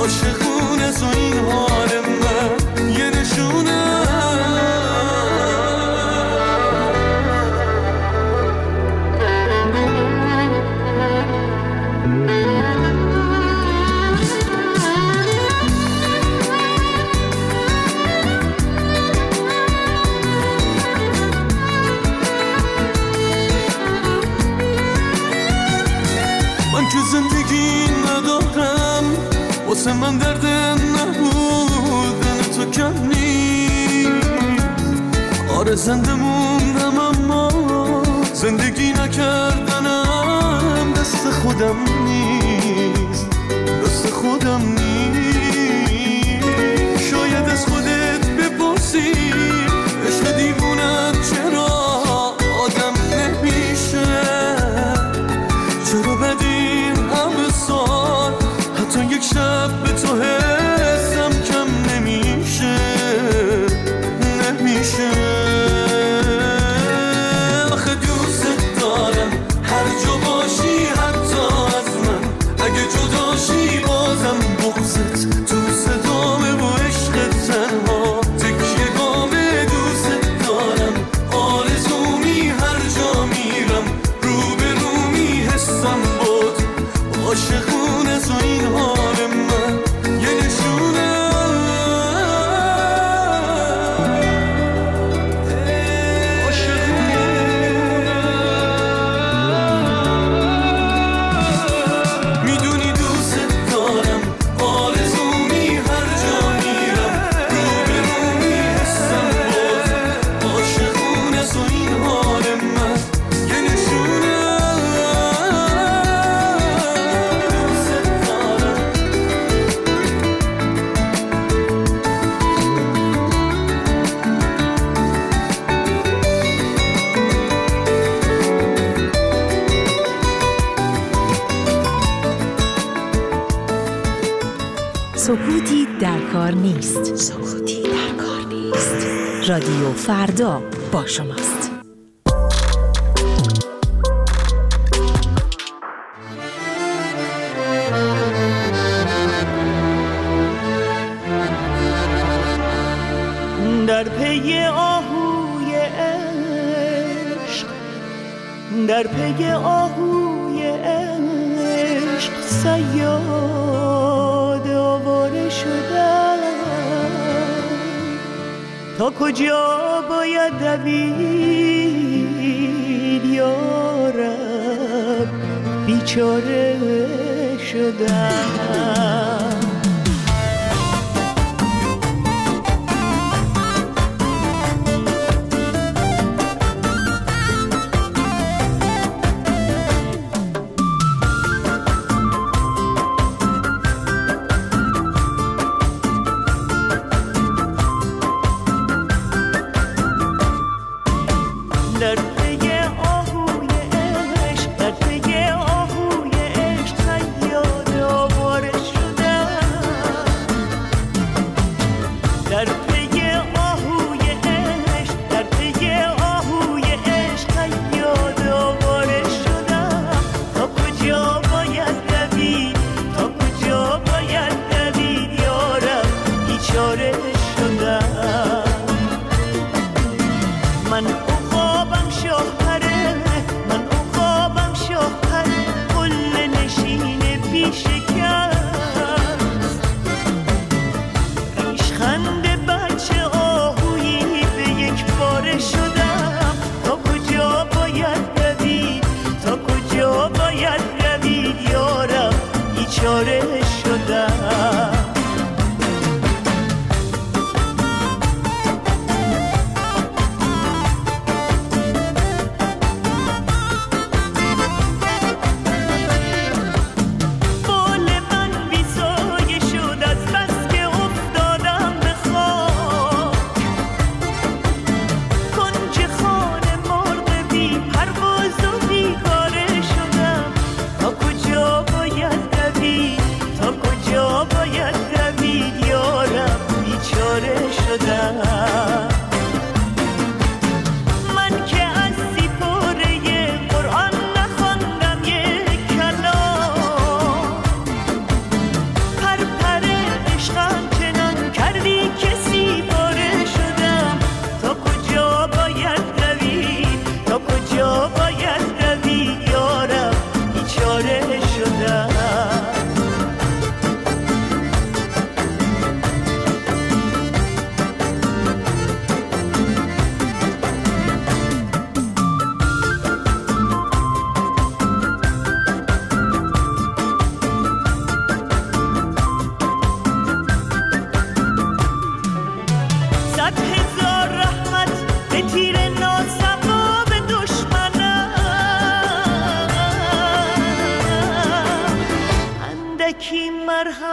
عاشقونه تو این حال من یه نشونه. من که زندگی ندارم واسه من درد نبودن تو کم نیست. آره زنده موندم اما زندگی نکردنم دست خودم نیست، دست خودم نیست. شاید از خودت بپرسی عشق دیوونت چرا آدم نمیشه، چرا بدین همه سال حتی یک شب به تو حسم کم نمیشه، نمیشه. آخه دوست دارم هر جا باشی حتی از من، اگه جداشی بازم بغضت تو صدامه و عشق تنها تکیه گامه. دوست دارم آرزومی هر جا میرم رو به رو میحسم بود عاشقونه تو این حال من یه نشونه. میدونی دوست دارم آرزومی هر جا میرم رو به رو میحسم بود عاشقونه تو این حال من یه نشونه. سکوتی در کار نیست. سکوتی در کار نیست. رادیو فردا با شماست. در پی آهوی عشق، در پی آهوی عشق صیاد آواره شدم. تا کجا باید دوید یارب بیچاره شدم. در پی آهوی عشق، در پی آهوی عشق صیاد آواره شدم.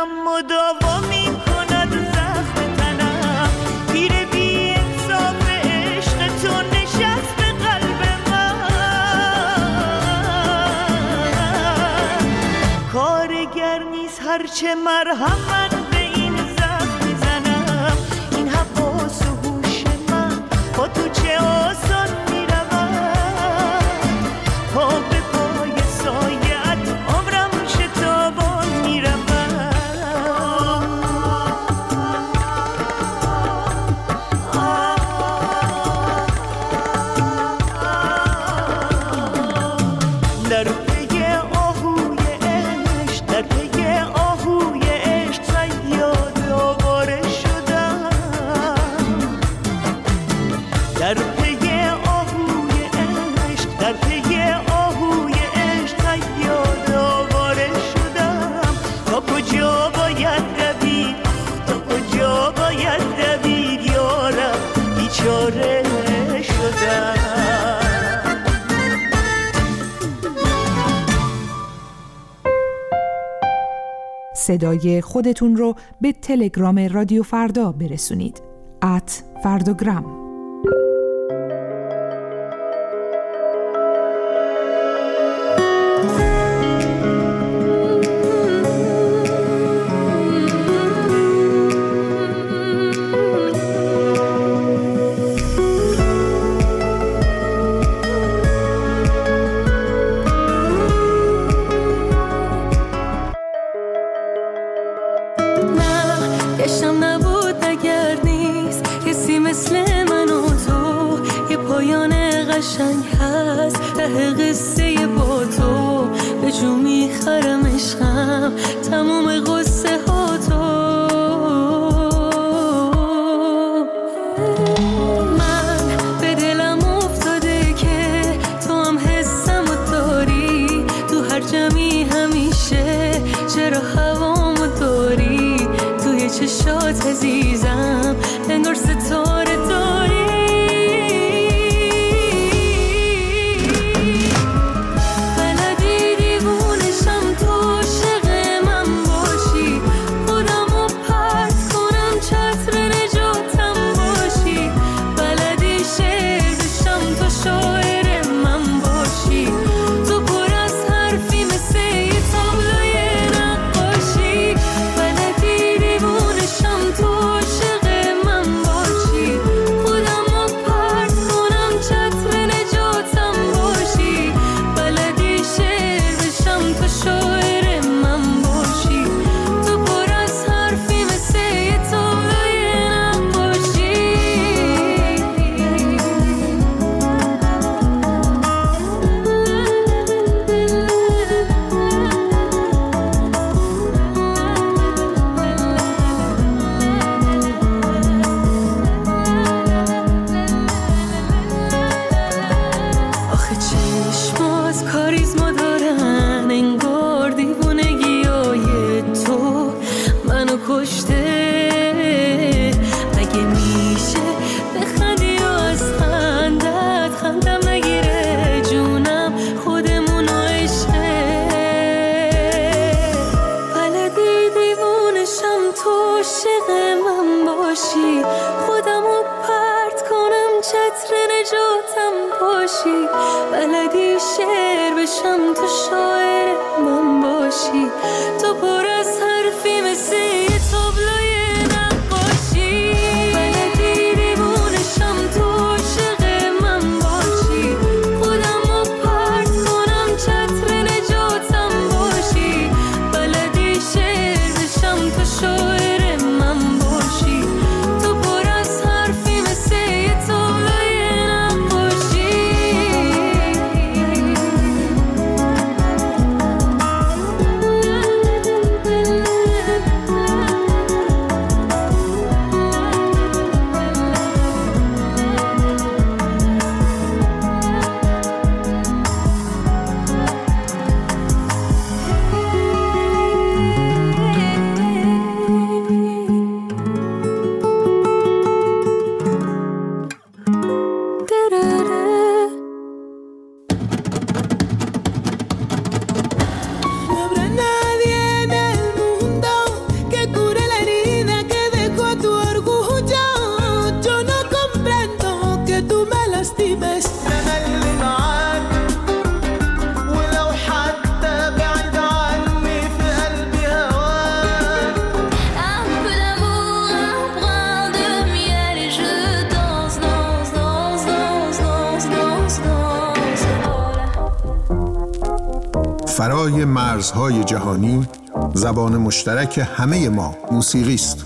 مداوا میکند زخم تنم. پیر بی انصاف عشق تو نشست به قلب من. کارگر نیست هرچه مرهم من به این زخم میزنم. این حواس و هوش من با تو چه آسان میرود. پا به پای سایت عمرم شتابان میرود. در پی آهوی عشق، در پی آهوی عشق صیاد آواره شدم. در پی آهوی عشق، در پی آهوی عشق صیاد آواره شدم. تا کجا باید دوید، تا کجا باید دوید یارم، بیچاره شدم. صدای خودتون رو به تلگرام رادیو فردا برسونید. @فرداگرام. گشتم نبود اگر نیست کسی مثل من و تو. یه پایان قشنگ هست ته قصه با تو. به جو میخرم عشقم تموم قصه ها تو. من به دلم افتاده که تو هم حسم و داری. تو هر جمعی همیشه چرا هوامو داری. توی چشات عزیزم انگار ستاره داری. بلدی دیوونشم تو عاشق من باشی. خودمو پرت کنم چتر نجاتم باشی. بلدی شعر بشم تو شاعر من باشی. تو پر از حرفی مثل یه تابلوی نقاشی. بلدی دیوونشم تو عاشق من باشی. خودمو پرت کنم چتر نجاتم باشی. بلدی شعر بشم تو شاعر من باشی. تو پر از حرفی مثل یه تابلوی نقاشی. آخه چشمات کاریزما دارن انگار دیوونگیای تو منو کشته. مگه میشه بخندی و از خندت خندم نگیره جونم خودمون و عشقه. بلدی دیوونشم تو عاشق من باشی. خودمو پرت کنم چتر نجاتم باشی. بلدی شعر بشم تو شاعر من باشی. تو پر از حرفی مثل یه تابلوی نقاشی. بلدی دیوونشم تو عاشق من باشی. خودمو پرت کنم چتر نجاتم باشی. بلدی شعر بشم تو شاعر من باشی. تو پر از حرفی مثل یه تابلوی نقاشی. بالای مرزهای جهانی زبان مشترک همه ما موسیقی است.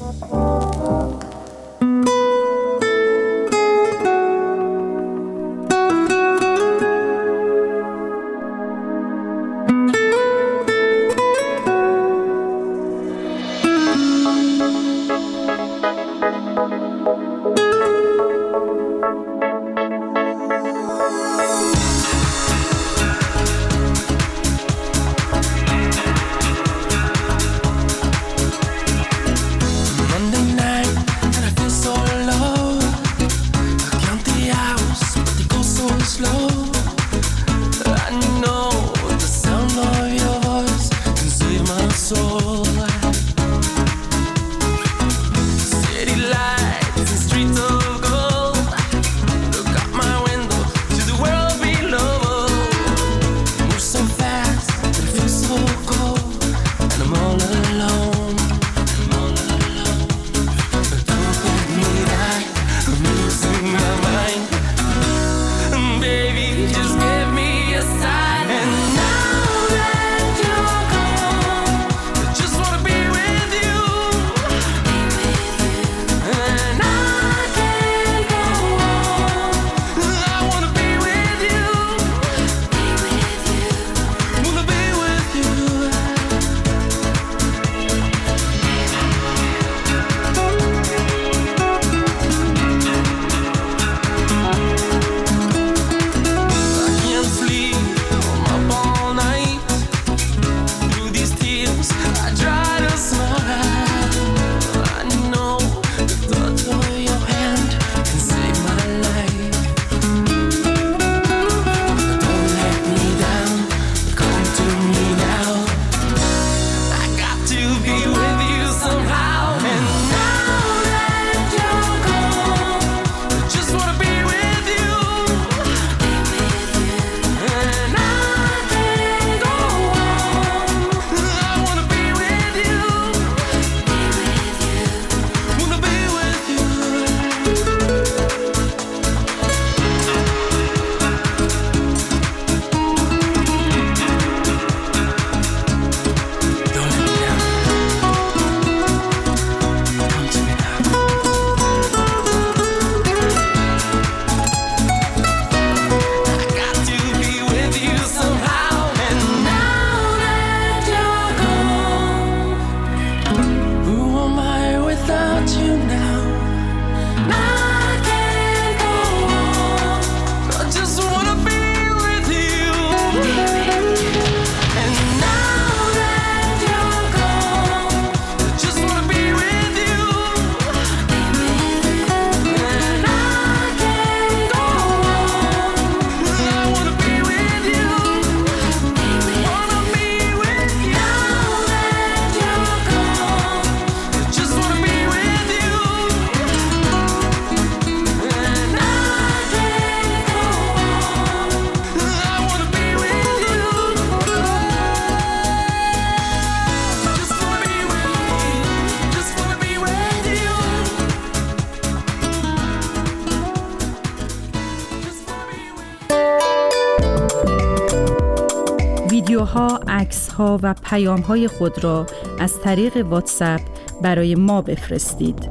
ویدیوها، عکس‌ها و پیام‌های خود را از طریق واتساپ برای ما بفرستید.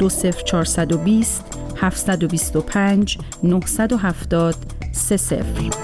20420 725 970 30.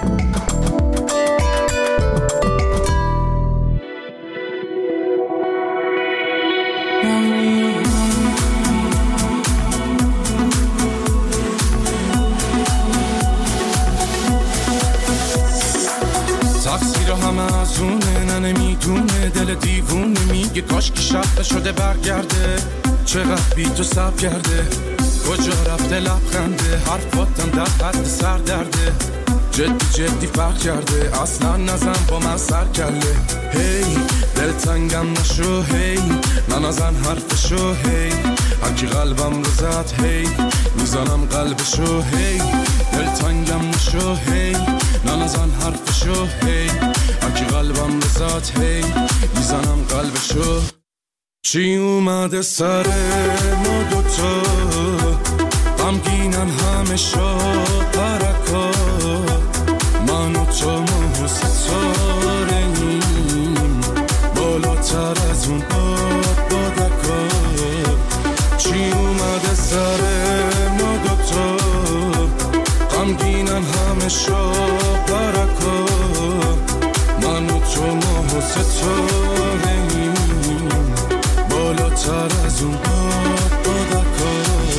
نمیدونه دل دیوونه میگه کاش که شب شده برگرده، چقدر بی تو سب کرده، کجا رفته لبخنده، حرفاتم در حد سر درده، جدی فرق کرده، اصلا نزن با من سر کله، هی دل تنگم نشو، هی نزن حرفشو، هی هرکی قلبم رو زد، هی میزنم قلبشو، هی دل تنگم نشو، هی نزن حرفشو، هی هرکی قلبم رو زد، هی میزنم قلبشو. چی اومده سر ما دوتا، غمگینن همه شب حرکات، من و تو ما ستاره این سر ما دوتا غمگینن همه شب برکا من و تو ماه و ستاره‌ایم بالاتر از اون بادکا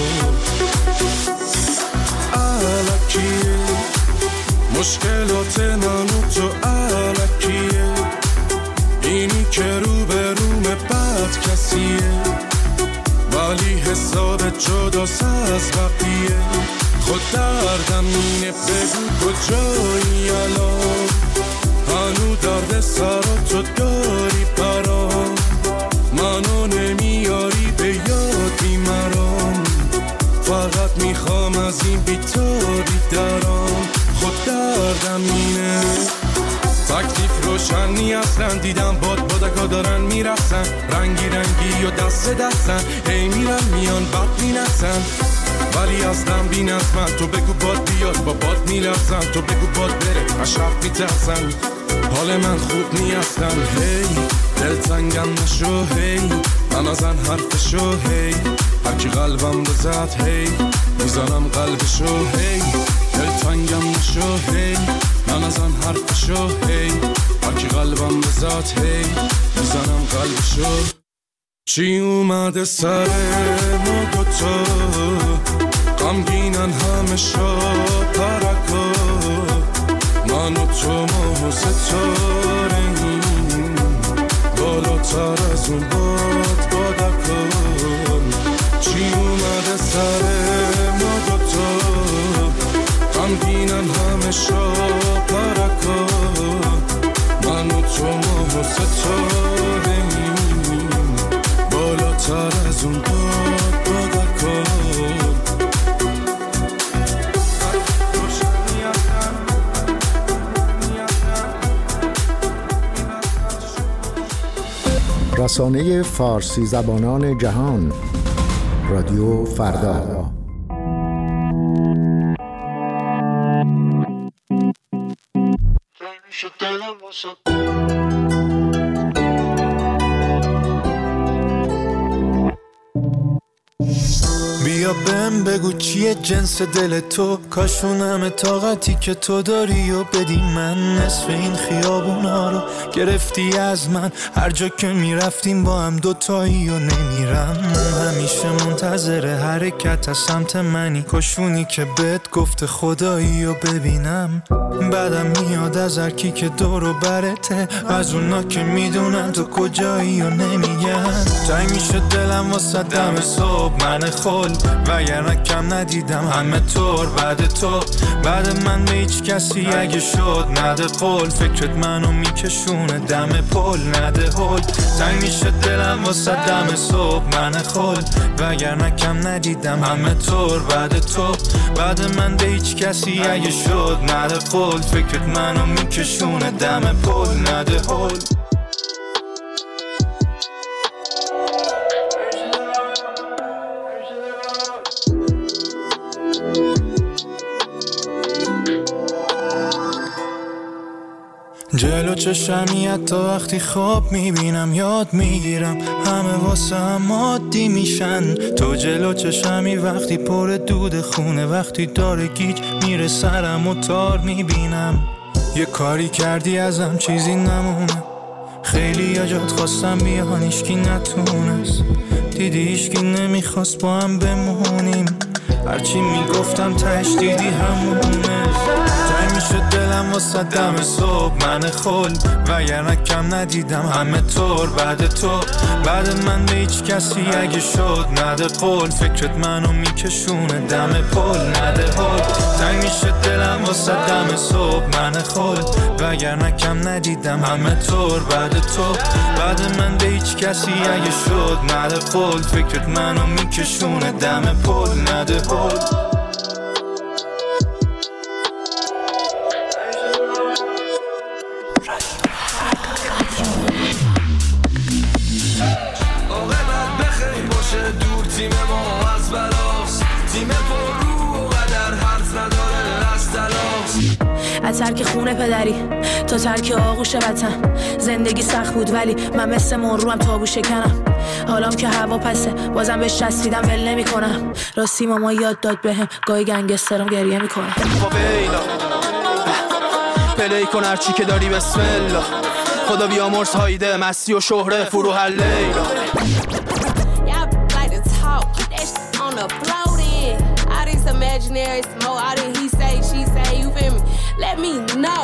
الکیه مشکلات من و تو الکیه اینی که رو به روم بد کسیه ولی حساب جداست از بقیه خود دردم اینه بگو کجایی الان هنو درد سراتو داری برام منو نمیاری به یادی مرام فقط میخوام از این بیتاری درام خود دردم اینه تکلیف روشنی اصلا دیدم بادکا دارن میرسن رنگی رنگی و دست دستن هی میرن میان بد مینسن ولی اصلا بین از من تو بگو باد بیاد با باد میلرزن تو بگو باد بره اشرف میترسن حال من خوب نیستن هی دلتنگم نشو هی من ازن حرفشو هی هرکی قلبم بزد هی میزنم قلبشو هی دلتنگم نشو هی من ازن حرفشو هی هرکی قلبم بزد هی میزنم قلبشو چی اومده سر ما دوتا غمگینن همه شب پرکا من و تو ماه و ستاره‌ایم بالاتر از اون بادکا چی اومده سر ما دوتا غمگینن همه شب پرکا من و تو ماه و ستاره‌ایم بالاتر از اون بادکا رسانه فارسی زبانان جهان رادیو فردا. بیا بهم بگو چیه جنس دل تو کاشون همه طاقتی که تو داری و بدی من نصف این خیابونا رو گرفتی از من هر جا که میرفتیم با هم دوتایی و نمیرم همیشه منتظر حرکت از سمت منی کاشونی که بهت گفت خدایی و ببینم بعدم میاد از هرکی که دور و برته از اونا که میدونن تو کجایی و نمیگن تنگ میشه دلم واسه دم صبح من خل وگرنه کم ندیدم همه طور بعد من به هیچ کسی اگه شد نده قول فکرت منو میکشونه دم پل نده هل تنگ میشه دلم واسه دم صبح من خل وگرنه کم ندیدم همه طور بعد من به هیچ کسی اگه شد نده قول فکرت منو میکشونه دم پل نده هل جلو چشمی حتی وقتی خواب میبینم یاد میگیرم همه واسه هم عادی میشن تو جلو چشمی وقتی پر دود خونه وقتی داره گیج میره سرم و تار میبینم یه کاری کردی ازم چیزی نمونه خیلی جات خواستم بیان ایشکی نتونست دیدی ایشکی نمیخواست با هم بمونیم هرچی میگفتم تش دیدی همونه تای میشه دلم واسه دم صبح من خل وگرنه کم ندیدم همه طور بعد من به هیچ کسی اگه شد نده قول فکرت منو میکشونه دم پل نده هل تای میشه دلم واسه دم صبح من خل وگرنه کم ندیدم همه طور بعد من به هیچ کسی اگه شد نده قول فکرت منو میکشونه دم پل نده هل تیم ما از بلاست تیم پر رو و قدر حرف نداره از تلاست از ترک خونه پدری تا ترک آغوش وطن. زندگی سخت بود ولی من مثل مروم تابو شکنم. حالام که هوا پسه بازم بهش چسبیدم ول نمی‌کنم. راستی ماما یاد داد بهم گاهی گنگسترم گریه میکنه. پلی کن هرچی که داری بسم الله. خدا بیامرز هایده مستی و شهره فروح لیلا. Imaginary smoke, all that he say, she say, you feel me? Let me know.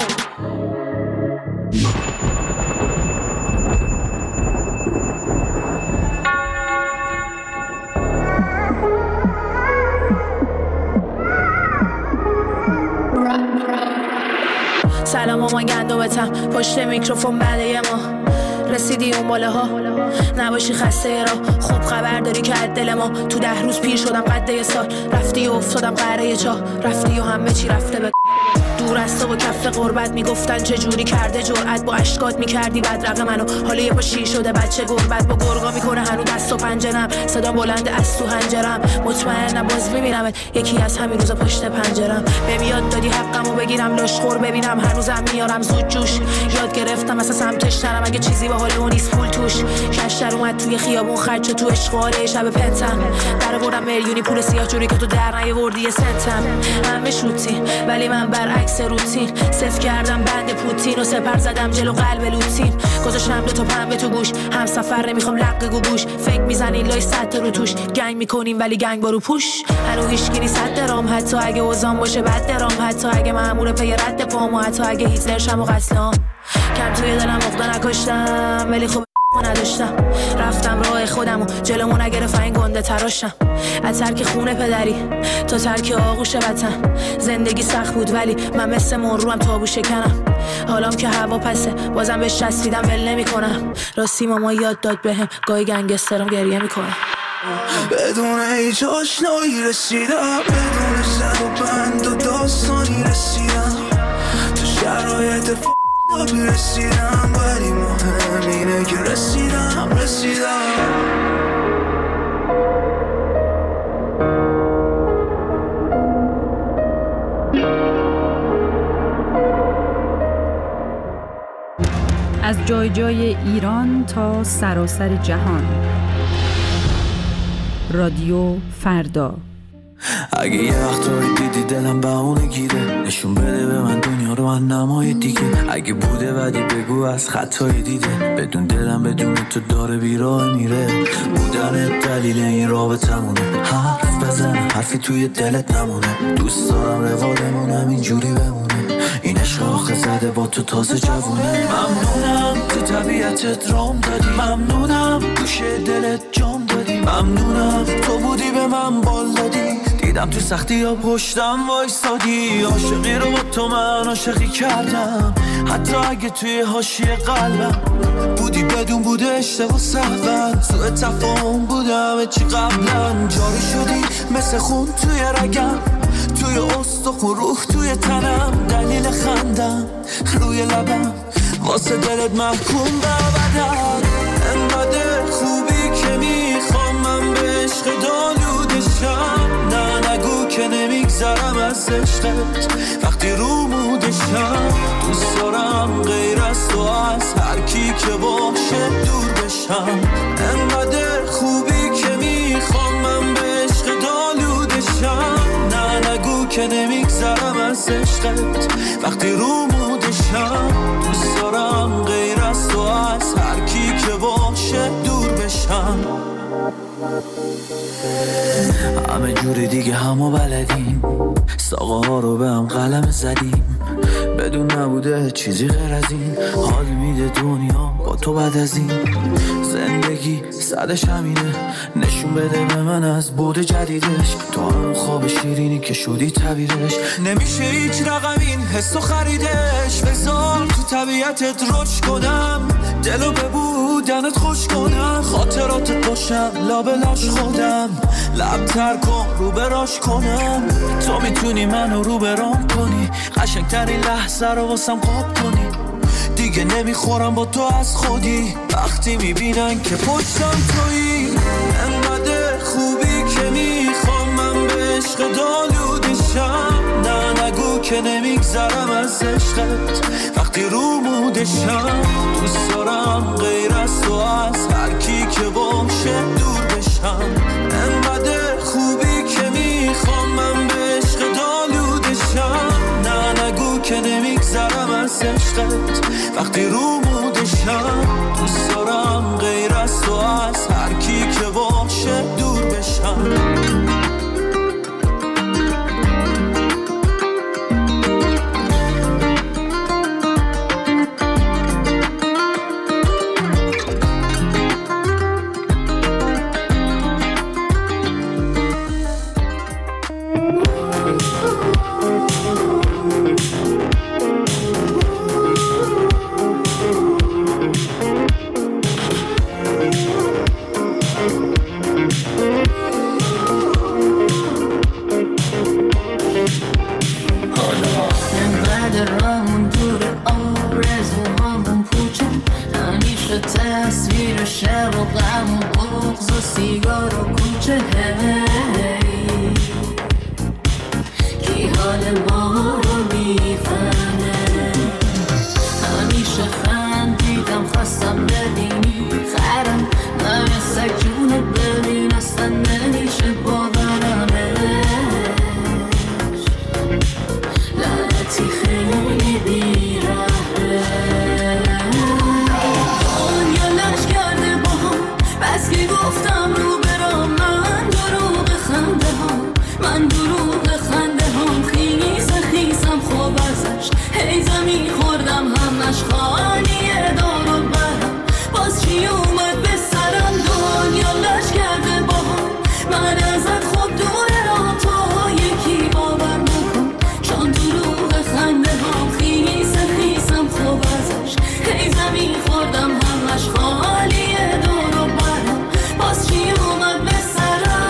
سلام مامان گندوبتم پشت میکروفون بعد یه ماه رسیدی اون باله ها نباشی خسته را. خوب خبر داری که دل ما تو 10 روز پیر شدم قد یه سال. رفتی و افتادم قره چاه رفتی و همه چی رفته به دور از تو و کف قربت میگفتن چه جوری کرده جرأت با اشکات میکردی بدرق منو. حالا یه با شیر شده بچه گربت با گرگا میکنه هنو دست و پنجرم. صدا بلند از تو هنجرم مطمئنم باز میبینمت یکی از همین روزا پشت پنجرم. بهم یاد دادی حقمو بگیرم لاشخور ببینم هنوزم میارم زود جوش. یاد گرفتم اصلا سمتش نرم اگه چیزی با حال اون نیست پول توش. کشتر اومد توی خیابون خرج تو اشغاله شب پنتم. در بردم میلیونی پول سیاه جوری که تو در نیاوردی یه سنتم. همه شوتین ولی من برعکس روتین. صفر کردم بند پوتین و سپر زدم جلو قلب لوتین. گذاشتم 2 تا پنبه تو گوش هم سفر نمیخوام لق گوگوش. فکر میزنین لای سطح رو توش گنگ میکنیم ولی گنگ بارو پوش. هنو هیچکی نیست صد درام حتی اگه اوزان باشه بد درام. حتی اگه مأمور پی رد پام و حتی اگه هیتلر شم و قتلام. کم توی دلم عقده نکشتم ولی خب نداشتم. رفتم راه خودم و جلومو نگرفت این گنده تراشم. از ترک خونه پدری تا ترک آغوش وطن. زندگی سخت بود ولی من مثل مروم تابو شکنم. حالام که هوا پسه بازم بهش چسبیدم ول نمی‌کنم. راستی ماما یاد داد بهم گاهی گنگسترم گریه میکنه. بدون هیچ آشنایی رسیدم بدون زد و بند و داستانی رسیدم تو شرایط فاقی رسیدم ولی مهم اینه که رسیدم. از جای جای ایران تا سراسر جهان. رادیو فردا. اگه یه وقتایی دیدی دلم بهونه گیره نشون بده به من دنیا رو از نمای دیگه. اگه بوده بدی بگو از خطایی دیده بدون دلم بدون تو داره بیراه میره. بودن دلیل این رابطمونه حرف بزن حرفی توی دلت نمونه. دوست دارم روادمونم اینجوری بمونه. این عشق آخه زده با تو تازه جوونه. ممنونم تو طبیعتت رام دادی. ممنونم گوشه دلت جام دادی. ممنونم تو بودی به من بال دادی. دیدم تو سختی یا پشتم وایسادی. عاشقی رو با تو من عاشقی کردم حتی اگه توی حاشیه قلبم بودی بدون بوده اشتباه سهون. سوء تفاهم بودم چی قبلا. جاری شدی مثل خون توی رگم توی استخون روح توی تنم. دلیل خندم روی لبم واسه دلت محکوم به ابدم. انقدر خوبی که میخوام من به عشق دالودشم. نه نگو که نمیگذرم از عشقت وقتی رو مودشم. دوست دارم غیر از تو از هر کی که باشه دور بشم. انقدر خوبی که میخوام من به عشق دالودشم. نه نگو که نمیگذرم از عشقت وقتی رو مودشم. دوست دارم غیر از تو از هر کی که باشه دور بشم. همه جوری دیگه همو بلدیم. ساقه ها رو به هم قلم زدیم بدون نبوده چیزی غیر از این. حال میده دنیا با تو بعد از این. زندگی صدش همینه نشون بده به من از بود جدیدش. تو هم خواب شیرینی که شدی تعبیرش. نمیشه هیچ رقم این حسو خریدش. بذار تو طبیعتت رشد کنم دلو به بودنت خوش کنم. خاطراتت باشم لابلاش خودم لب تر کن رو براش کنم. تو میتونی منو رو برام کنی قشنگترین لحظه رو واسم قاب کنی. دیگه نمیخورم با تو از خودی وقتی میبینن که پشتم تویی. انقدر خوبی که میخوام من به عشق دالودشم. نه نگو که که نمیگذرم از عشقت وقتی رو مودشم دوست دارم غیر از تو از هر کی که باشه دور بشم انقدر خوبی که میخوام من به عشق دالودشم نه نگو که نمیگذرم از عشقت وقتی رو مودشم دوست دارم غیر از تو از هر کی که باشه دور بشم تصویر شب و غم و بغض و سیگار و کوچه کی حال ما رو میفهمه همیشه خندیدم خواستم ببینی خرم من سکونت ببین اصلا نمیشه باورمش لعنتی خیلی بیرحمه بس که گفتم رو برام من دروغ خنده هم خیسم خوب ازش هی زمین خوردم همش خالیه دار و برم باز چی اومد به سرم دنیا لش کرده با هم من ازت خوب دوره را تا یکی باور نکن چون دروغ خنده هم خیسم خوب ازش هی زمین خوردم همش خالیه دار و برم باز چی اومد به سرم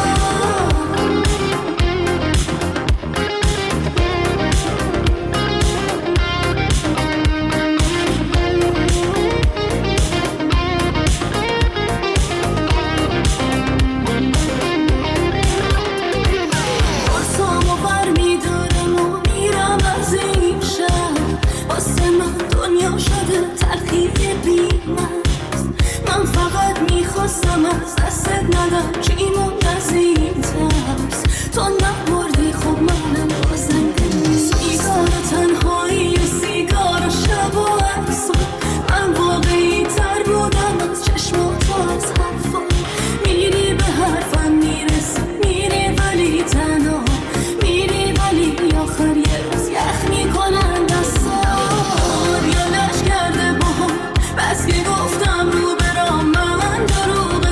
برسام و بر میدارم و میرم از این شهر واسه من دنیا شده تلخی بی‌مرز من فقط میخواستم از دستت ندم چی موند از این ترس تو نبردی خب منم بازم سیگار تنهایی و سیگار شب و عکسا من واقعی تر بودم از چشمات و از حرفا میری به حرفم میرسی میری ولی تنها میری ولی آخر یه روز یخ میکنن دستا یا لش کرده با هم بس که گفتم رو برام من دروغ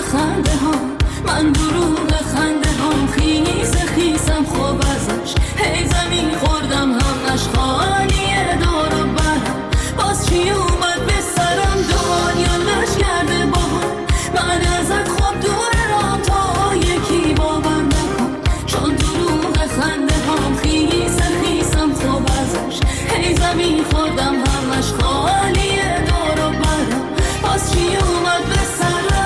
خنده هم خیسم خوب ازش هی زمین خوردم همش خالیه دار و برم باز چی اومد به سرم دنیا لش کرده با هم من ازت خوب دوره را تا یکی باور نکن چون دروغ خنده هم خیسم خوب ازش هی زمین خوردم همش خالیه دار و برم باز چی اومد به سرم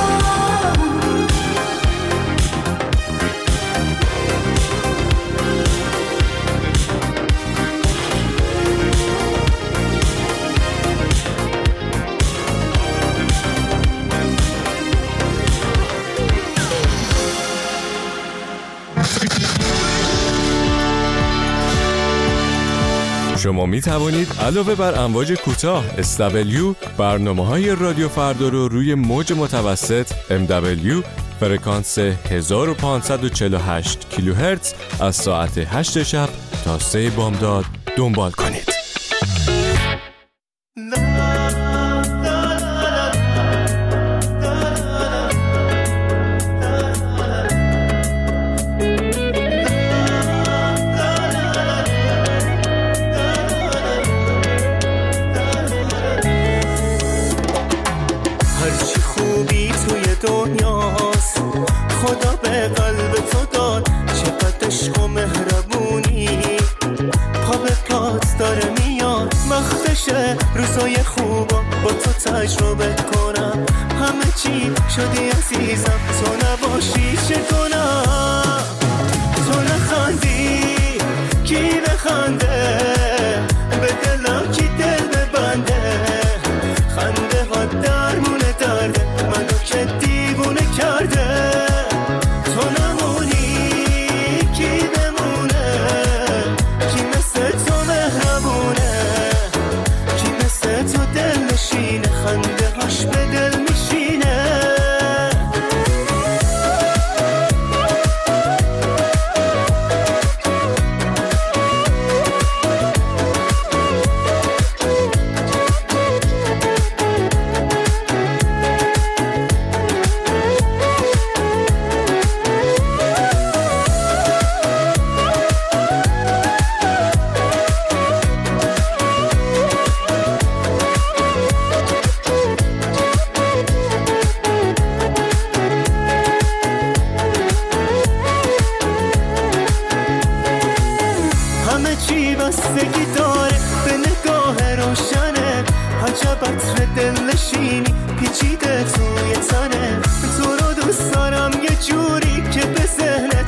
شما می توانید علاوه بر امواج کوتاه SW برنامه‌های رادیو فردا رو روی موج متوسط MW فرکانس 1548 کیلوهرتز از ساعت 8 شب تا 3 بامداد دنبال کنید. دنیاست خدا به قلب تو داد چقدر عشق و مهربونی پا به پات داره میاد وقتشه روزای خوبا با تو تجربه کنم همه چی شدی عزیزم تو نباشی چه کنم تو نخندی کی بخند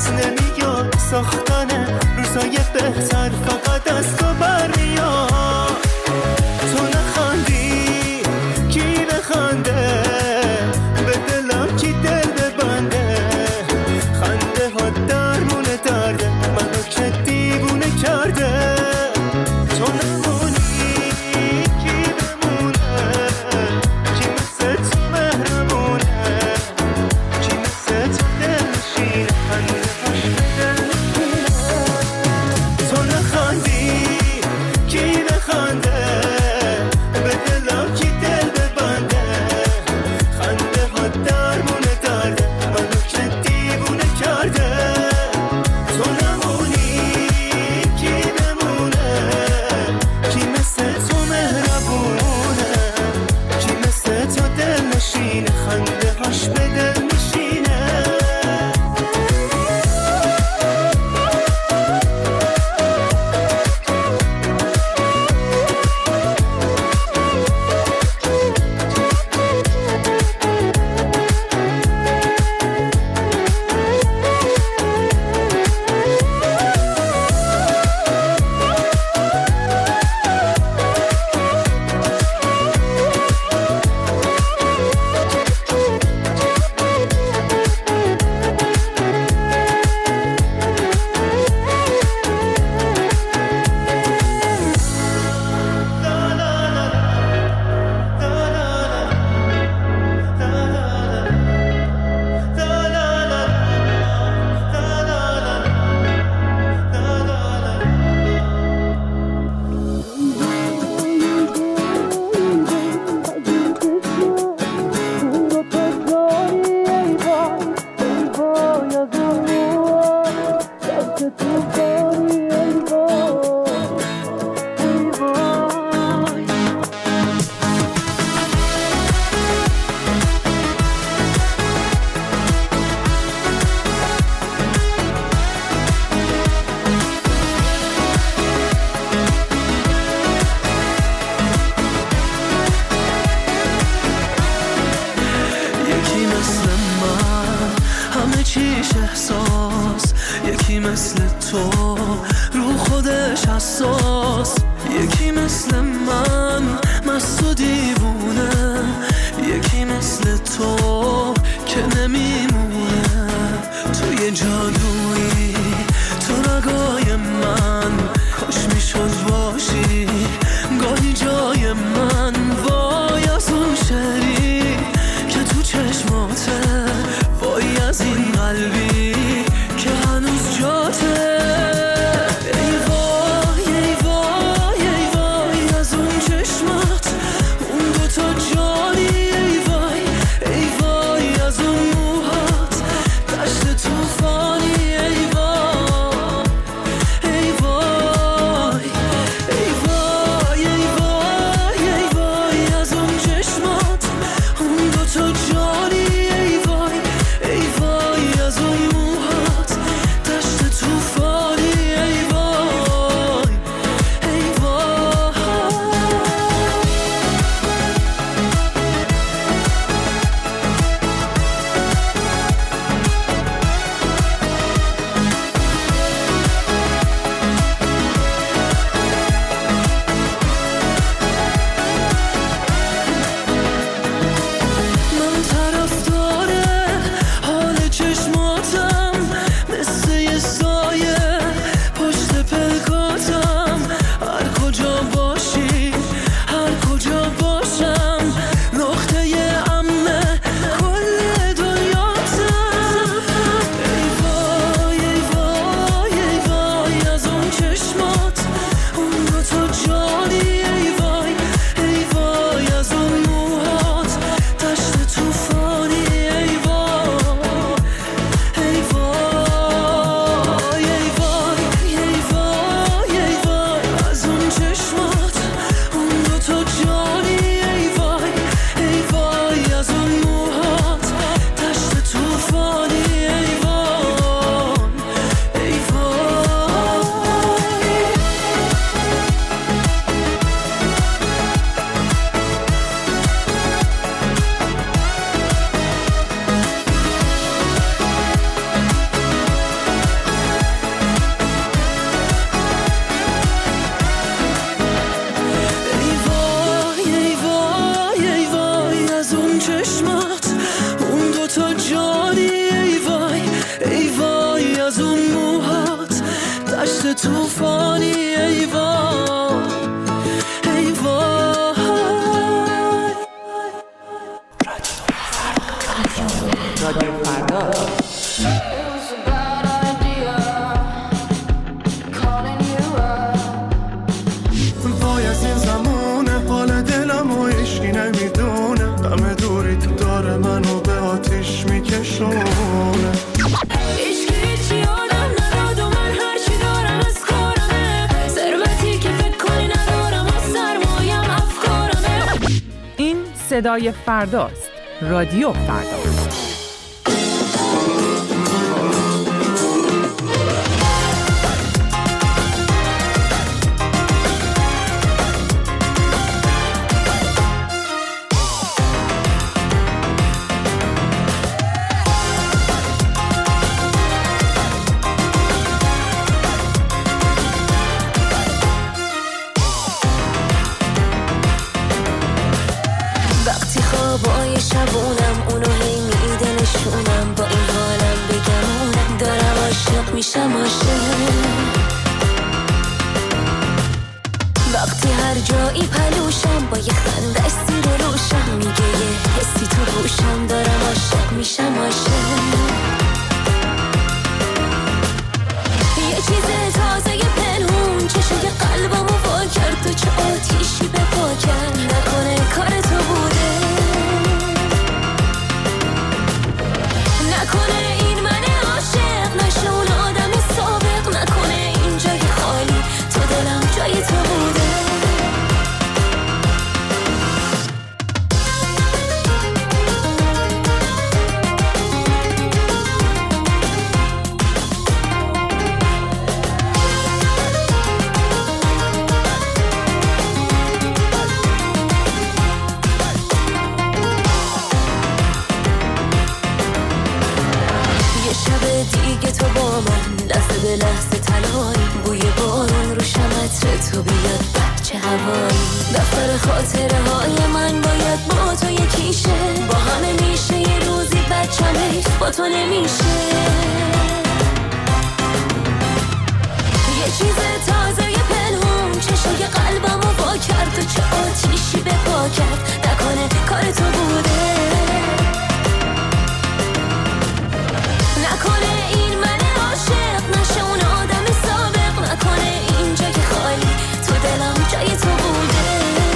نمیاد ساختن روزای بهتر فقط از تو برمیاد. تو نخندی کی بخنده، به دلم کی دل ببنده، خنده ها درمون درده منو که دیوونه کرده. تو نمونی کی بمونه، کی مثل تو مهربونه، کی مثل تو دلنشینه، خنده هاش به دل نشینه. تو نخندی کی بخنده، به دلم کی دل ببنده، خنده ها درمونه درده منو که دیوونه کرده. تو نمونی کی بمونه، کی مثل تو مهربونه، کی مثل تو دلنشینه، خنده هاش به دل نشینه. یکی مثل من همه چیش احساس، یکی مثل تو رو خودش حساس، یکی مثل من مست و دیوونه، یکی مثل تو که نمیمونه. توی جادویی تو رگای من، کاش میشد باشی گاهی جای من. وای از اون شعری که تو چشماته، وای از این قلبی که هنوز جاته. ای وای ای وای ای وای از اون چشمات، اون دوتا جانی. ای وای ای وای از اون موهات، دشت توفانی. ای وای ای وای ای وای ای وای ای وای از اون چشمات، اون دوتا جانی. ای وای ای وای از اون موهات، دشت توفانی. ای وای ای وای. باد طوفانی ای وای ای وای. رادیو فردا. وای از این زمونه حال دلم و عشقی نمیدونه، همه دوری تو داره منو به آتیش میکشونه. صدای فرداست. رادیو فردا. شبونم اونو هی میده نشونم، با این حالم بگمونم دارم عاشق میشم عاشق. وقتی هر جایی پلوشم با یه خنده سیر و روشم، میگه یه حسی تو گوشم دارم عاشق میشم عاشق. یه چیز تازه پنهون چشای قلبمو وا کرد و چه آتیشی به پا کرد، نکنه کار تو بوده، نکنه این من عاشق نشه اون آدم سابق، نکنه این جای خالی تو دلم جای تو بوده. دیگه تو با من لحظه به لحظه تلایی، بوی بارون رو شمتر تو بیاد بچه هوایی، دفتر خاطره های من باید با تو یکیشه، با همه میشه یه روزی بچم حیف با تو نمیشه. یه چیز تازه پنهون چشای قلبمو وا کرد و چه آتیشی به پا کرد، نکنه کار تو بوده، نکنه این من عاشق نشه اون آدم سابق، نکنه این جای خالی تو دلم جای تو بوده.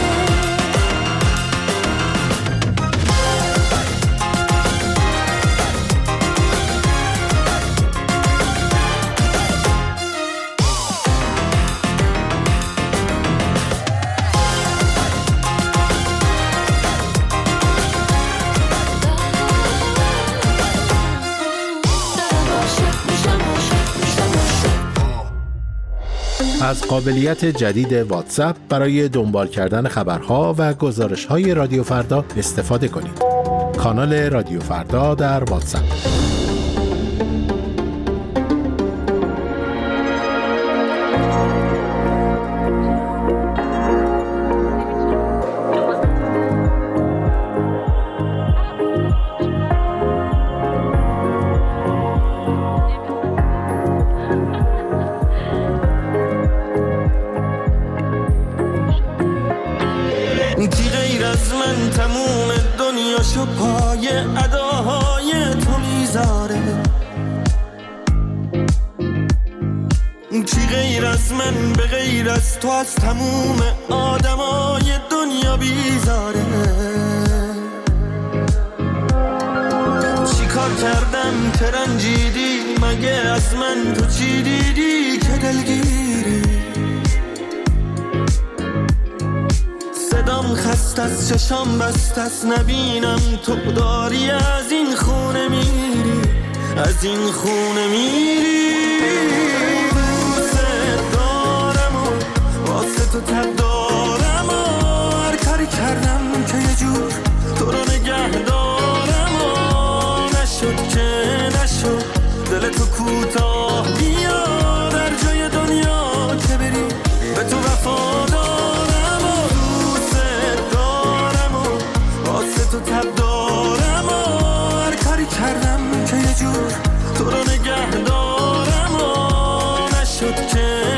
از قابلیت جدید واتساپ برای دنبال کردن خبرها و گزارش‌های رادیو فردا استفاده کنید. کانال رادیو فردا در واتساپ. پاشو پای اداهای تو میذاره، کی غیر از من به غیر از تو از تموم آدمای دنیا بیزاره. چی کار کردم که رنجیدی، مگه از من تو چی دیدی که دلگیری؟ صدام خست از چشام بست از نبینم تو داری از این خونه میری، از این خونه میری. دوست دارم و واسه تو تب دارم و هر کاری کردم که یه جور تو رو نگه دارم و نشد که نشد دل تو کوتاه بیا در جای دنیا که بری به تو وفادارم و دوست دارم و واسه تو تب دارم و هر کاری کردم که یه جور تو رو نگه دارم و نشد که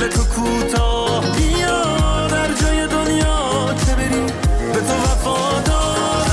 دل تو کوتاه بیا در جای دنیا که بری به تو وفادارم.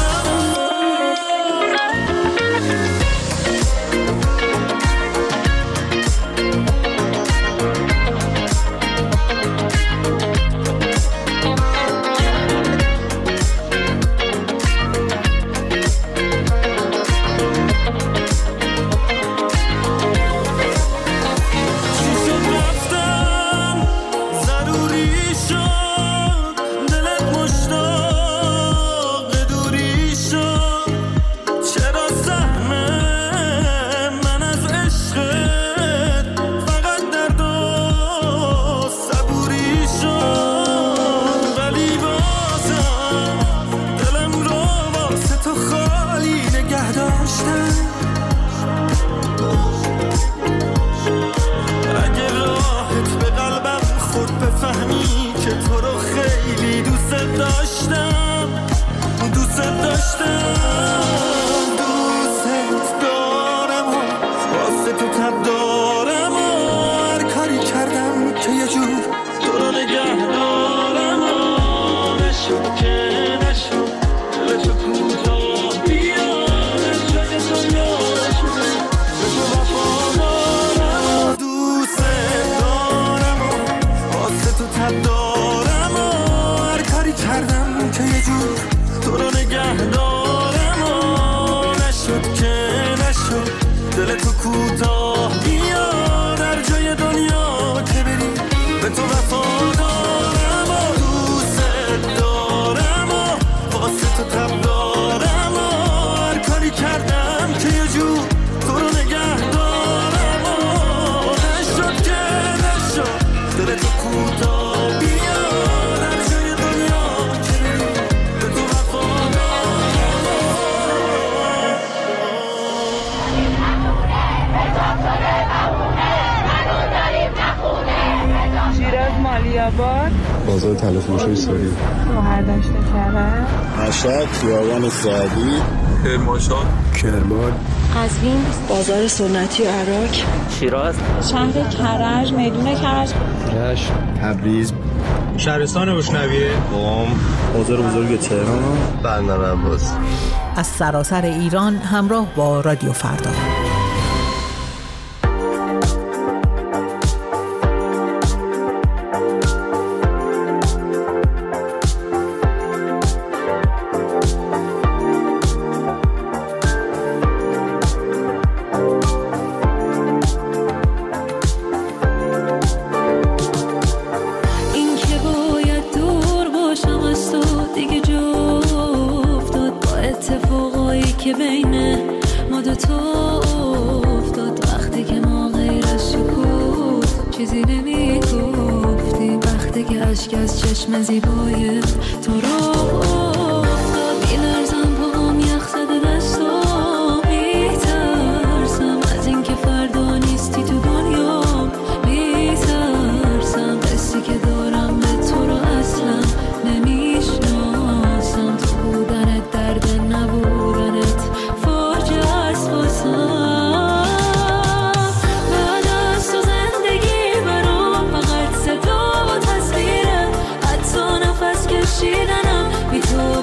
بازار تلفروشی سوری بهرداشت کرد مشهد خیابان سعدی کرمانشاه کرمان قزوین بازار سنتی عراق شیراز شهر کرج میدون کرج رشت تبریز شهرستان بشنویه قم بازار بزرگ تهران بندر عباس. از سراسر ایران همراه با رادیو فردا. از چشم زیبای تو رو افتاد میلرزم پاهم یخ زده دستم میترسم از اینکه فردا نیستی تو دنیام میترسم حسی که دارم به تو رو اصلا نمیشناسم تو بودنت درد نبودنت فاجعه است واسم بعد از تو زندگی برام فقط صدا و تصویره حتی نفس کشیدنم بی تو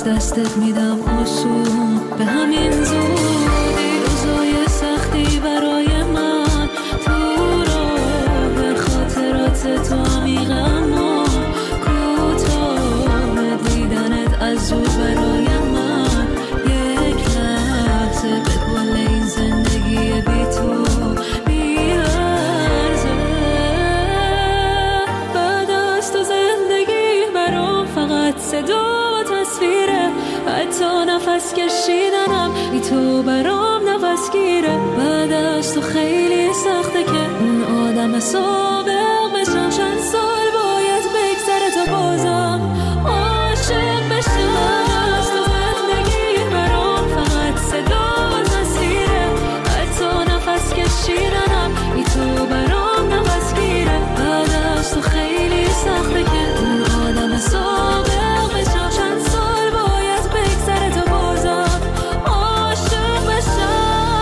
از دستت میدم آسون به همین زودی روزای سختی برای من تو راه خاطرات تو عمیق اما کوتاه دیدنت از دور برای من یک لحظه به کل این زندگی بی تو بی‌ارزه. بعد از تو زندگی برام فقط صدا و تصویره، حتی نفس کشیدنم بی تو برام نفس گیره. بعد از تو خیلی سخته که اون آدم سابق بشم، چند سال باید بگذره تا بازم عاشق بشم. از تو زندگی برام فقط صدا و تصویره، حتی نفس کشیدنم بی تو برام نفس گیره. بعد از تو خیلی سخته که اون آدم سابق بشم، چند سال باید بگذره تا بازم عاشق بشم.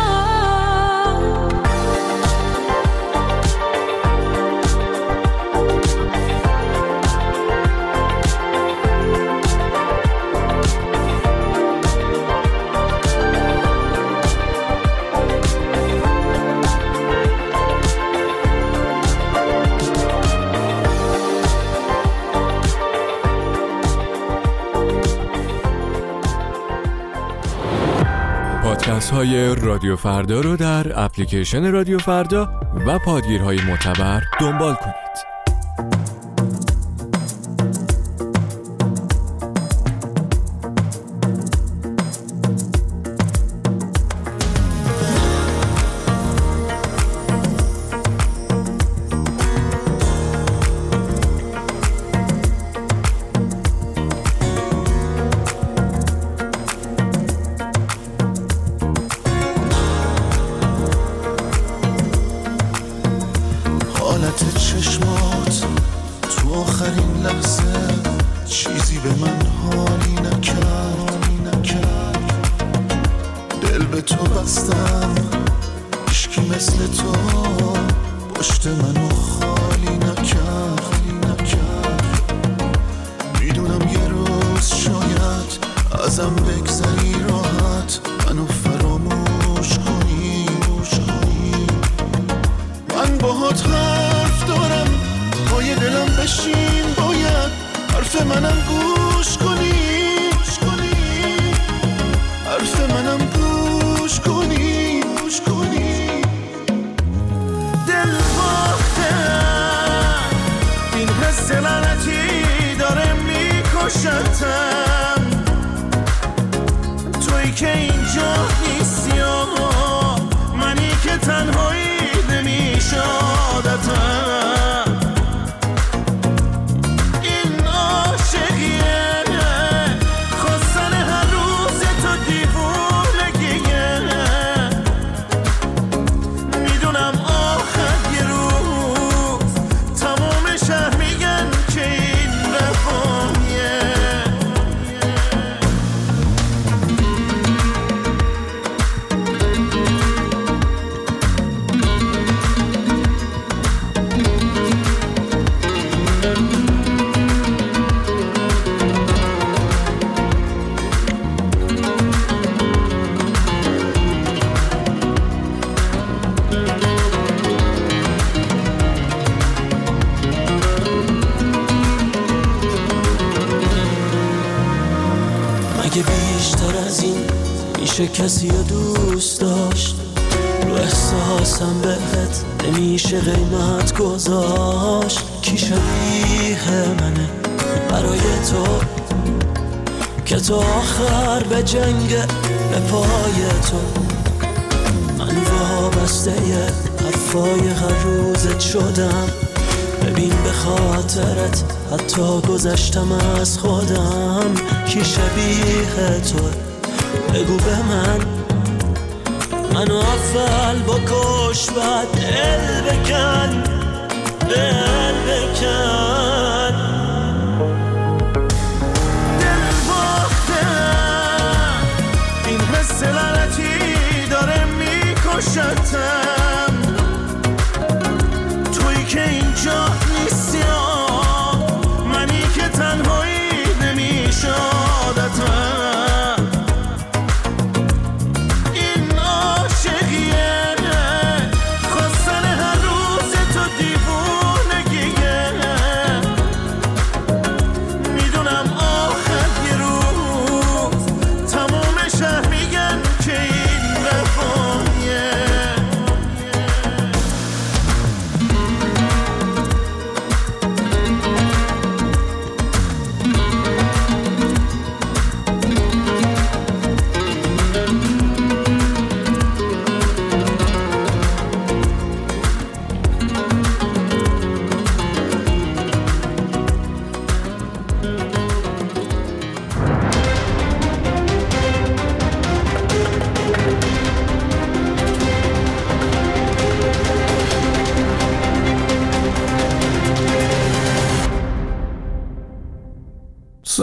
پادکست های رادیو فردا رو در اپلیکیشن رادیو فردا و پادگیرهای معتبر دنبال کنید. حالت چشمات تو آخرین لحظه چیزی به من حالی نکرد. دل به تو بستم، عشقی مثل تو پشت منو خالی نکرد. میدونم یه روز شاید ازم بگذری راحت، منو فراموش کنی. من باهات حرف دارم، پای دلم بشین، باید حرف منم گوش کنی. حرف منم گوش کنی. دل باختم، این حس لعنتی داره میکشتم. تویی که اینجا نیستی، منی که تنهایی نمیشه عادتم. این عاشقیه، خواستن هر روز تو دیوونگیه. میدونم آخر یه روز تمام شهر میگن که این رفاهیه. اگه بیشتر از این میشه کسی رو دوست داشت، رو احساسم بهت نمیشه قیمت گذاشت. کی شبیه منه برای تو که تو آخر به جنگ به پای تو. من وابسته حرفای هر روزت شدم، ببین به خاطرت حتی گذشتم از خودم. کی شبیه تو بگو به منو اول بکش بعد دل بکن. دل باختم، این حس لعنتی داره میکشتم.